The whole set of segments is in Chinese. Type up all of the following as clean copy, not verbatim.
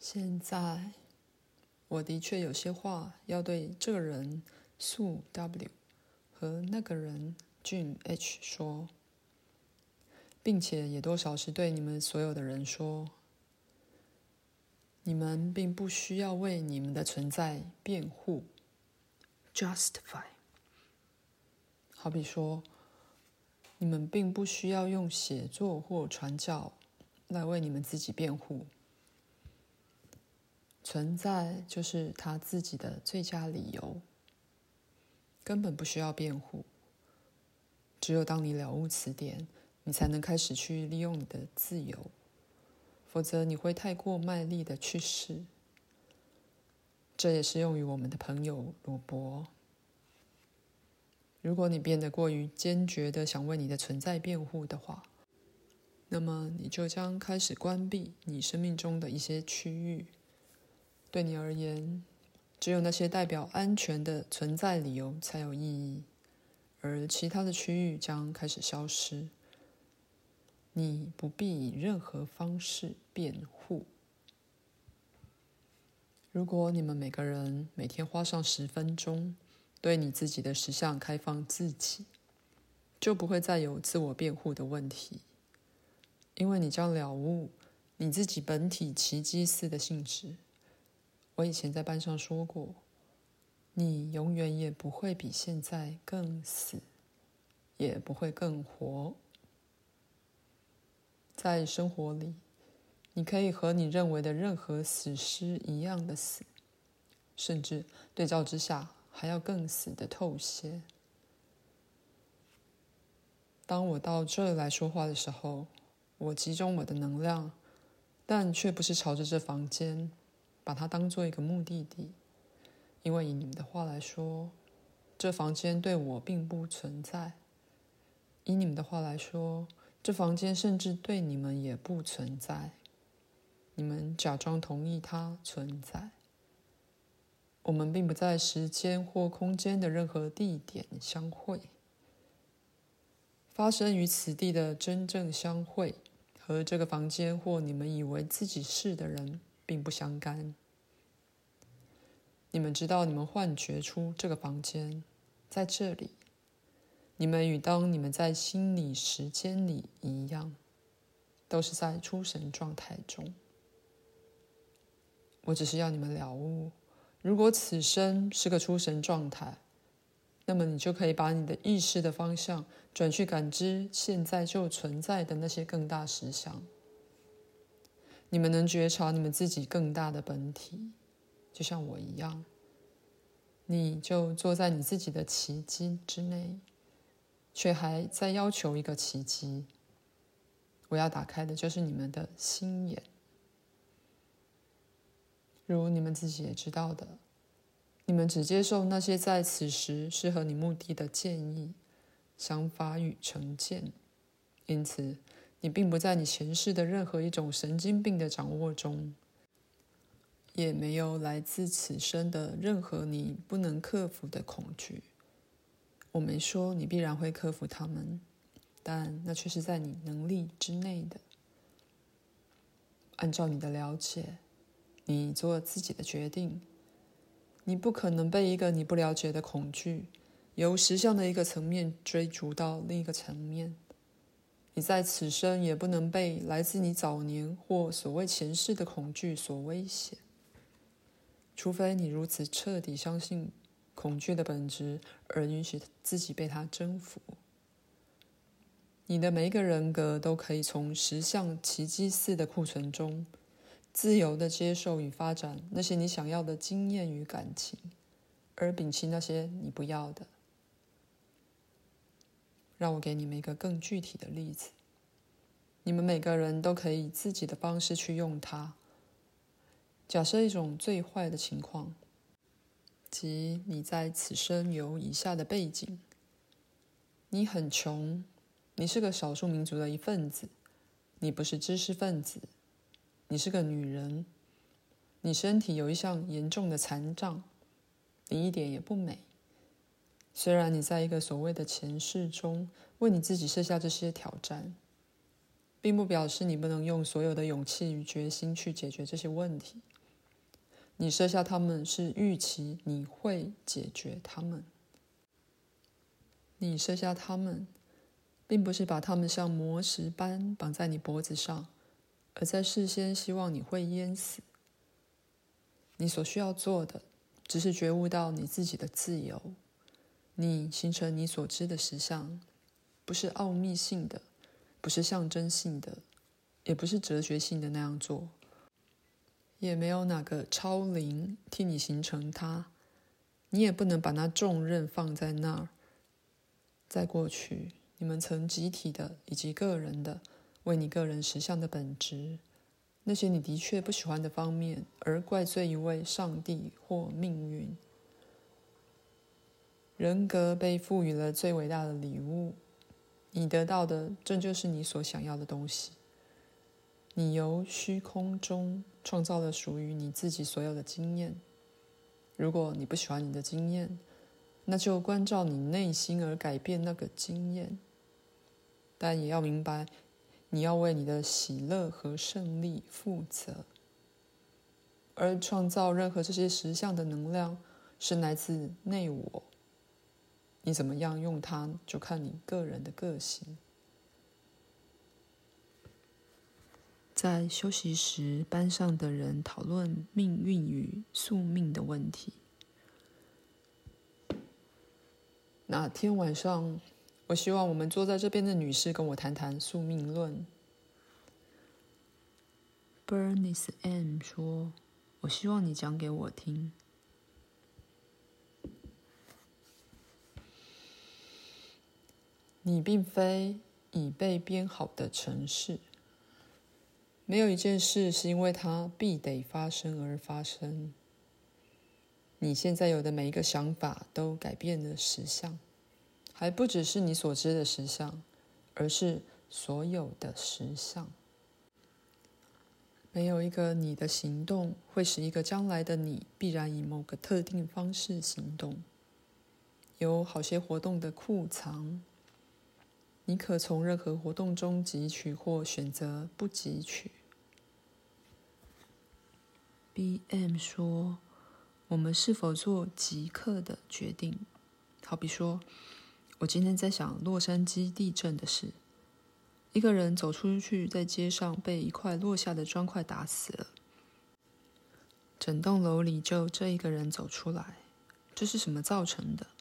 现在，我的确有些话要对这个人素 W 和那个人俊 H 说，并且也多少是对你们所有的人说。你们并不需要为你们的存在辩护 justify。 好比说，你们并不需要用写作或传教来为你们自己辩护。存在就是他自己的最佳理由，根本不需要辩护。只有当你了悟此点，你才能开始去利用你的自由，否则你会太过卖力的去试。这也适用于我们的朋友罗伯。如果你变得过于坚决的想为你的存在辩护的话，那么你就将开始关闭你生命中的一些区域。对你而言，只有那些代表安全的存在理由才有意义，而其他的区域将开始消失。你不必以任何方式辩护。如果你们每个人每天花上10分钟，对你自己的实相开放自己，就不会再有自我辩护的问题，因为你将了悟你自己本体奇迹似的性质。我以前在班上说过，你永远也不会比现在更死，也不会更活。在生活里，你可以和你认为的任何死尸一样的死，甚至对照之下还要更死的透些。当我到这来说话的时候，我集中我的能量，但却不是朝着这房间，把它当作一个目的地。因为以你们的话来说，这房间对我并不存在。以你们的话来说，这房间甚至对你们也不存在。你们假装同意它存在。我们并不在时间或空间的任何地点相会。发生于此地的真正相会，和这个房间或你们以为自己是的人并不相干。你们知道你们幻觉出这个房间在这里，你们与当你们在心理时间里一样，都是在出神状态中。我只是要你们了悟，如果此生是个出神状态，那么你就可以把你的意识的方向转去感知现在就存在的那些更大实相。你们能觉察你们自己更大的本体，就像我一样。你就坐在你自己的奇迹之内，却还在要求一个奇迹。我要打开的就是你们的心眼。如你们自己也知道的，你们只接受那些在此时适合你目的的建议、想法与成见，因此你并不在你前世的任何一种神经病的掌握中，也没有来自此生的任何你不能克服的恐惧。我没说你必然会克服它们，但那却是在你能力之内的。按照你的了解，你做自己的决定。你不可能被一个你不了解的恐惧，由实相的一个层面追逐到另一个层面。你在此生也不能被来自你早年或所谓前世的恐惧所威胁，除非你如此彻底相信恐惧的本质，而允许自己被它征服。你的每一个人格都可以从实相奇迹似的库存中自由地接受与发展那些你想要的经验与感情，而摒弃那些你不要的。让我给你们一个更具体的例子。你们每个人都可以以自己的方式去用它。假设一种最坏的情况，即你在此生有以下的背景：你很穷，你是个少数民族的一份子，你不是知识分子，你是个女人，你身体有一项严重的残障，你一点也不美。虽然你在一个所谓的前世中为你自己设下这些挑战， 并不表示你不能用所有的勇气与决心去解决这些问题。你设下它们是预期你会解决它们。你设下它们，并不是把它们像磨石般绑在你脖子上，而在事先希望你会淹死。你所需要做的，只是觉悟到你自己的自由。你形成你所知的实相，不是奥秘性的，不是象征性的，也不是哲学性的那样做，也没有哪个超灵替你形成它，你也不能把那重任放在那儿。在过去，你们曾集体的以及个人的为你个人实相的本质，那些你的确不喜欢的方面，而怪罪一位上帝或命运。人格被赋予了最伟大的礼物，你得到的正就是你所想要的东西。你由虚空中创造了属于你自己所有的经验。如果你不喜欢你的经验，那就关照你内心而改变那个经验。但也要明白，你要为你的喜乐和胜利负责。而创造任何这些实相的能量，是来自内我。你怎么样用它，就看你个人的个性。在休息时，班上的人讨论命运与宿命的问题。那天晚上，我希望我们坐在这边的女士跟我谈谈宿命论。Bernice M 说：“我希望你讲给我听。”你并非已被编好的程式，没有一件事是因为它必得发生而发生。你现在有的每一个想法都改变了实相，还不只是你所知的实相，而是所有的实相。没有一个你的行动会使一个将来的你必然以某个特定方式行动。有好些活动的库藏，你可从任何活动中汲取或选择不汲取。BM 说，我们是否做即刻的决定？好比说，我今天在想洛杉矶地震的事。一个人走出去，在街上被一块落下的砖块打死了。整栋楼里就这一个人走出来，这是什么造成的？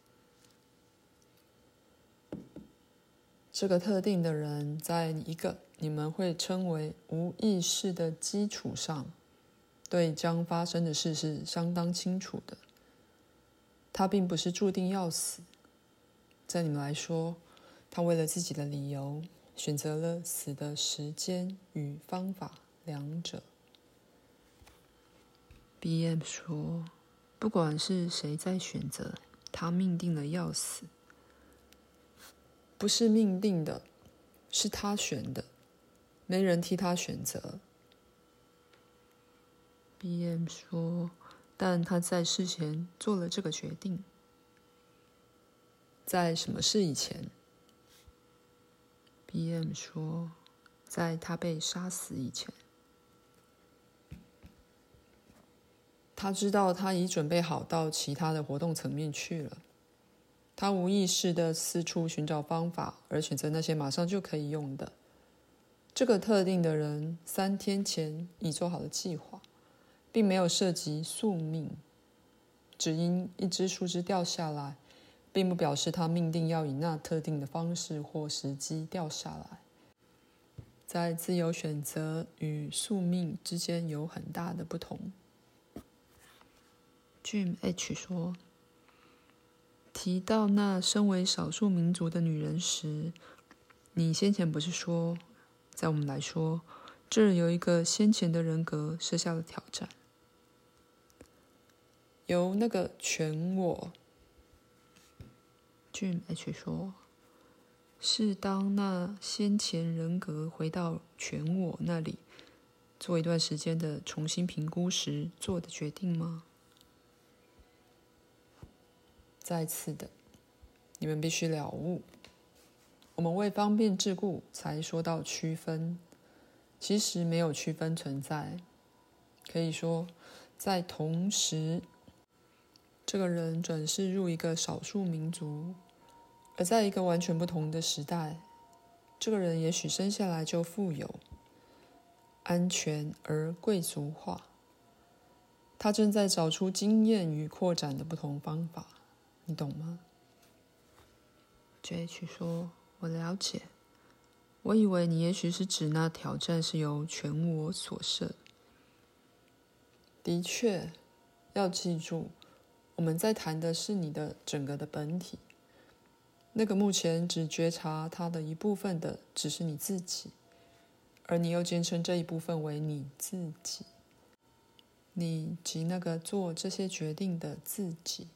这个特定的人在一个你们会称为无意识的基础上，对将发生的事是相当清楚的。他并不是注定要死，在你们来说，他为了自己的理由选择了死的时间与方法两者。BM 说，不管是谁在选择，他命定了要死。不是命定的，是他选的，没人替他选择。BM 说，但他在事前做了这个决定。在什么事以前？ BM 说，在他被杀死以前。他知道他已准备好到其他的活动层面去了。他无意识地四处寻找方法，而选择那些马上就可以用的。这个特定的人3天前已做好了计划，并没有涉及宿命。只因一只树枝掉下来，并不表示他命定要以那特定的方式或时机掉下来。在自由选择与宿命之间有很大的不同。Jim H 说，提到那身为少数民族的女人时，你先前不是说，在我们来说，这儿有一个先前的人格设下了挑战，由那个全我。Jim H 说，是当那先前人格回到全我那里，做一段时间的重新评估时做的决定吗？再次的，你们必须了悟， 我们为方便之故才说到区分，其实没有区分存在。可以说，在同时，这个人转世入一个少数民族，而在一个完全不同的时代，这个人也许生下来就富有、安全而贵族化。他正在找出经验与扩展的不同方法，你懂吗？ JH 说，我了解。我以为你也许是指那挑战是由全我所设。的确，要记住，我们在谈的是你的整个的本体。那个目前只觉察它的一部分的，只是你自己，而你又坚称这一部分为你自己。你及那个做这些决定的自己。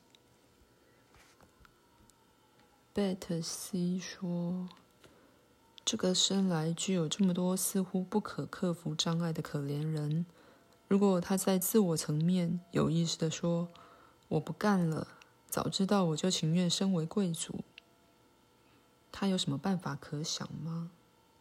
贝特西说，这个生来具有这么多似乎不可克服障碍的可怜人，如果他在自我层面有意识地说，我不干了，早知道我就情愿身为贵族，他有什么办法可想吗？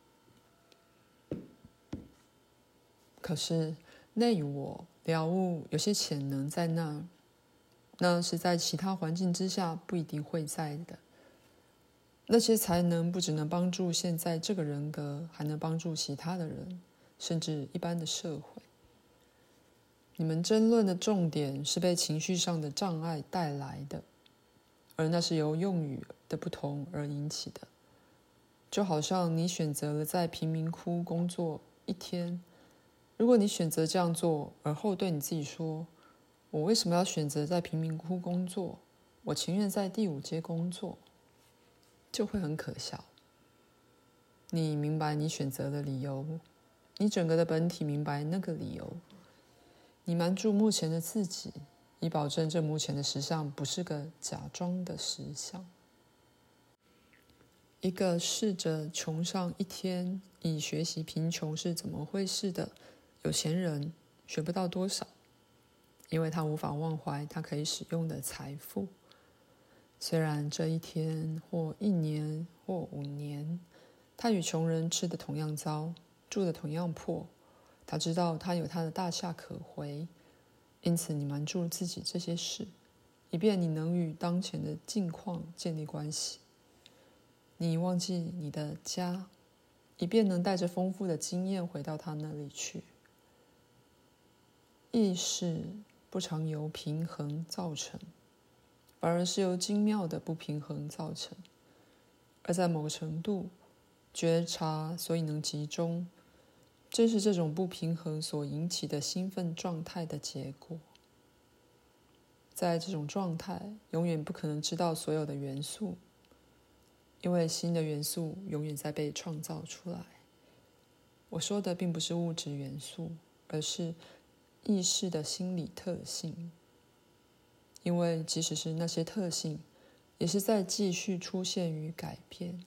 可是内我了悟有些潜能在那，那是在其他环境之下不一定会在的。那些才能不只能帮助现在这个人格，还能帮助其他的人，甚至一般的社会。你们争论的重点是被情绪上的障碍带来的，而那是由用语的不同而引起的。就好像你选择了在贫民窟工作一天，如果你选择这样做，而后对你自己说，我为什么要选择在贫民窟工作？我情愿在第5街工作，就会很可笑。你明白你选择的理由，你整个的本体明白那个理由。你瞒住目前的自己，以保证这目前的实相不是个假装的实相。一个试着穷上一天以学习贫穷是怎么回事的有钱人，学不到多少，因为他无法忘怀他可以使用的财富。虽然这一天或1年或5年，他与穷人吃的同样糟，住的同样破，他知道他有他的大厦可回，因此你瞒住自己这些事，以便你能与当前的境况建立关系。你忘记你的家，以便能带着丰富的经验回到他那里去。意识不常由平衡造成，反而是由精妙的不平衡造成，而在某个程度，觉察所以能集中，正是这种不平衡所引起的兴奋状态的结果。在这种状态，永远不可能知道所有的元素，因为新的元素永远在被创造出来。我说的并不是物质元素，而是意识的心理特性，因为即使是那些特性，也是在继续出现与改变。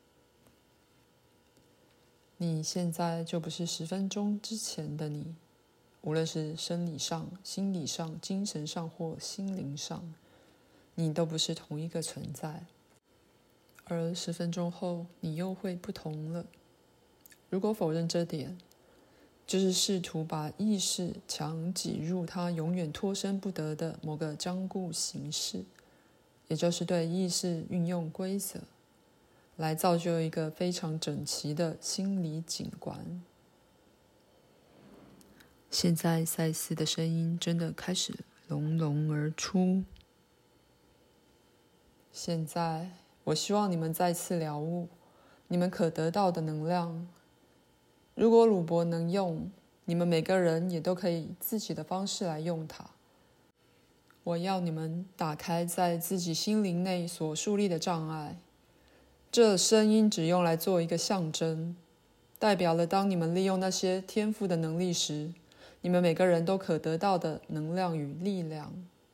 你现在就不是10分钟之前的你，无论是生理上、心理上、精神上或心灵上，你都不是同一个存在。而10分钟后，你又会不同了。如果否认这点，就是试图把意识强挤入它永远脱身不得的某个僵固形式，也就是对意识运用规则，来造就一个非常整齐的心理景观。现在赛斯的声音真的开始隆隆而出。现在我希望你们再次了悟你们可得到的能量。如果鲁伯能用，你们每个人也都可以自己的方式来用它。我要你们打开在自己心灵内所树立的障碍。这声音只用来做一个象征，代表了当你们利用那些天赋的能力时，你们每个人都可得到的能量与力量。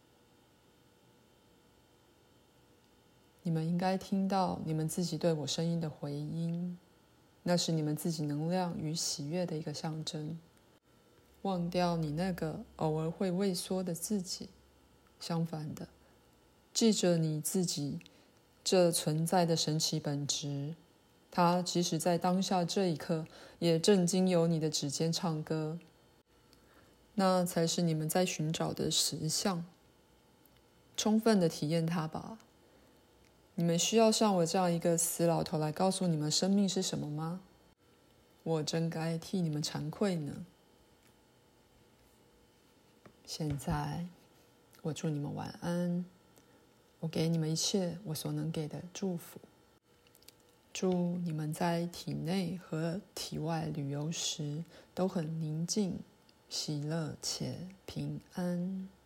你们应该听到你们自己对我声音的回音，那是你们自己能量与喜悦的一个象征。忘掉你那个偶尔会畏缩的自己，相反的，记着你自己这存在的神奇本质， 它即使在当下这一刻，也正经由你的指尖唱歌。那才是你们在寻找的实相。充分的体验它吧。你们需要像我这样一个死老头来告诉你们生命是什么吗？我真该替你们惭愧呢。现在，我祝你们晚安。我给你们一切我所能给的祝福。祝你们在体内和体外旅游时都很宁静、喜乐且平安。